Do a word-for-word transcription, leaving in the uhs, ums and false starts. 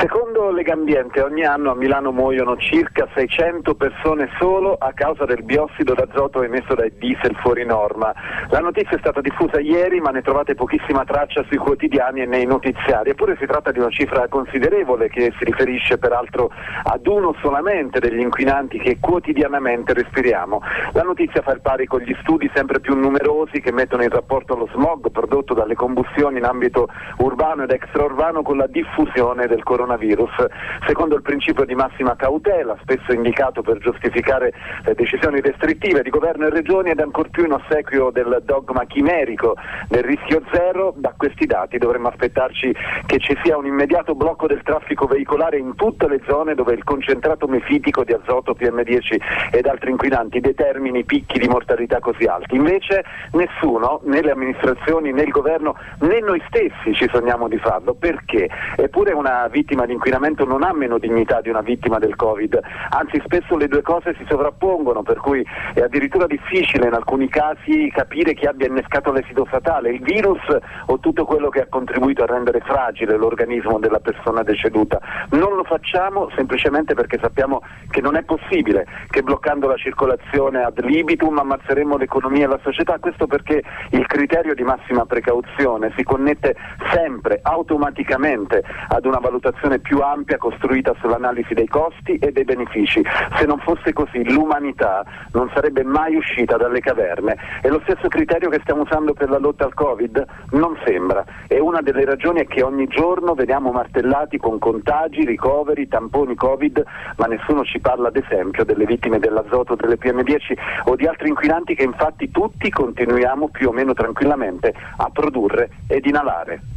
Secondo Legambiente ogni anno a Milano muoiono circa seicento persone solo a causa del biossido d'azoto emesso dai diesel fuori norma. La notizia è stata diffusa ieri, ma ne trovate pochissima traccia sui quotidiani e nei notiziari, eppure si tratta di una cifra considerevole che si riferisce peraltro ad uno solamente degli inquinanti che quotidianamente respiriamo. La notizia fa il pari con gli studi sempre più numerosi che mettono in rapporto lo smog prodotto dalle combustioni in ambito urbano ed extraurbano con la diffusione del coronavirus. Secondo il principio di massima cautela, spesso indicato per giustificare le decisioni restrittive di governo e regioni, ed ancor più in ossequio del dogma chimerico del rischio zero, da questi dati dovremmo aspettarci che ci sia un immediato blocco del traffico veicolare in tutte le zone dove il concentrato mefitico di azoto, P M dieci ed altri inquinanti determini picchi di mortalità così alti. Invece nessuno, né le amministrazioni né il governo né noi stessi ci sogniamo di farlo. Perché? Eppure una vittima di inquinamento non ha meno dignità di una vittima del Covid, anzi spesso le due cose si sovrappongono, per cui è addirittura difficile in alcuni casi capire chi abbia innescato l'esito fatale, il virus o tutto quello che ha contribuito a rendere fragile l'organismo della persona deceduta. Non lo facciamo semplicemente perché sappiamo che non è possibile, che bloccando la circolazione ad libitum ammazzeremo l'economia e la società. Questo perché il criterio di massima precauzione si connette sempre, automaticamente, ad una valutazione più ampia costruita sull'analisi dei costi e dei benefici. Se non fosse così, l'umanità non sarebbe mai uscita dalle caverne. E lo stesso criterio che stiamo usando per la lotta al Covid? Non sembra. E una delle ragioni è che ogni giorno veniamo martellati con contagi, ricoveri, tamponi Covid, ma nessuno ci parla ad esempio delle vittime dell'azoto, delle P M dieci o di altri inquinanti che infatti tutti continuiamo più o meno tranquillamente a produrre ed inalare.